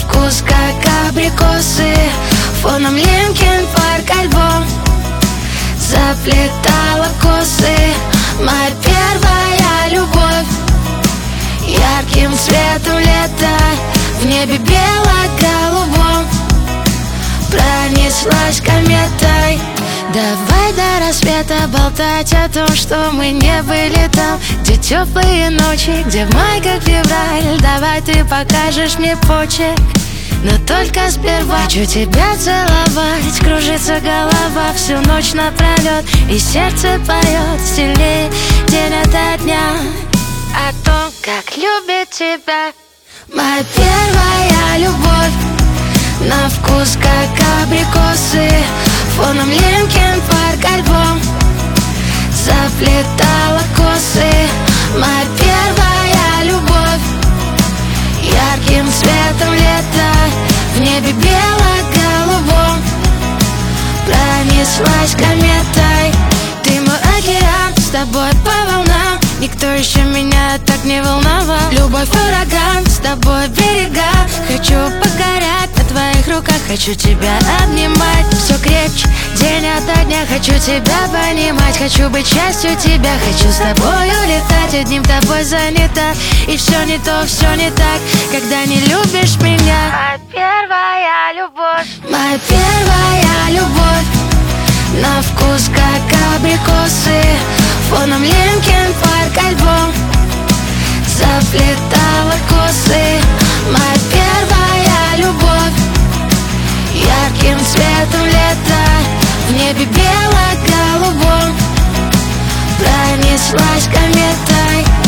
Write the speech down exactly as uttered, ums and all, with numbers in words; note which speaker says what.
Speaker 1: вкус как абрикосы, фоном Линкин Парк альбом. Заплетала косы, моя первая любовь. Ярким цветом лета в небе бело-голубом пронеслась кометой. Давай до рассвета болтать о том, что мы не были там, где теплые ночи, где в май как февраль. Давай ты покажешь мне почерк, но только сперва хочу тебя целовать. Кружится голова всю ночь напролет, и сердце поет сильнее день ото дня о том, как любит тебя моя первая любовь. На вкус как абрикосы, фоном Линкин Парк альбом. Заплетала косы, моя первая любовь. Ярким цветом лета в небе бело-голубом пронеслась кометой. Ты мой океан, с тобой по волнам. Никто еще меня так не волновал. Любовь ураган, с тобой берега. Хочу покорять на твоих руках, хочу тебя обнимать все крепче день ото дня. Хочу тебя понимать, хочу быть частью тебя. Хочу с тобой улетать, одним тобой занята. И все не то, все не так, когда не любишь меня. Моя первая любовь, моя первая любовь. На вкус как абрикосы, фоном Линкин Парк альбом. Заплетала косы, моя первая любовь. Ярким цветом лета в небе бело-голубом пронеслась кометой.